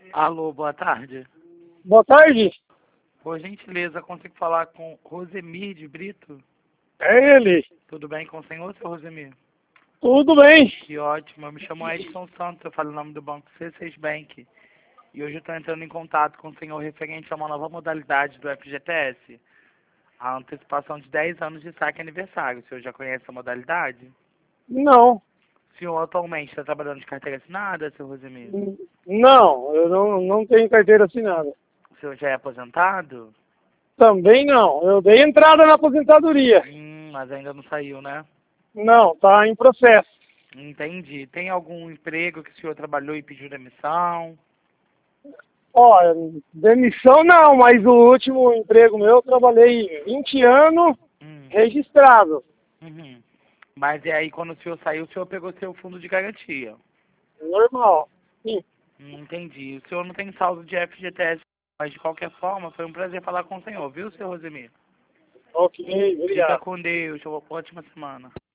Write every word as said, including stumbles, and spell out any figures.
Alô, boa tarde. Boa tarde. Por gentileza, consigo falar com Rosemir de Brito? É ele. Tudo bem com o senhor, seu Rosemir? Tudo bem. Que ótimo. Eu me chamo Edson Santos, eu falo o nome do banco C seis Bank. E hoje eu estou entrando em contato com o senhor referente a uma nova modalidade do F G T S. A antecipação de dez anos de saque aniversário. O senhor já conhece a modalidade? Não. O senhor atualmente está trabalhando de carteira assinada, seu Rosemir? Não, eu não, não tenho carteira assinada. O senhor já é aposentado? Também não. Eu dei entrada na aposentadoria. Hum, mas ainda não saiu, né? Não, tá em processo. Entendi. Tem algum emprego que o senhor trabalhou e pediu demissão? Ó, demissão não, mas o último emprego meu eu trabalhei vinte anos Hum. registrado. Uhum. Mas e aí, quando o senhor saiu, o senhor pegou seu fundo de garantia? Normal. Sim. Hum, Entendi. O senhor não tem saldo de F G T S, mas de qualquer forma, foi um prazer falar com o senhor, viu, seu Rosemir? Ok, Fica obrigado. com Deus. Ótima semana.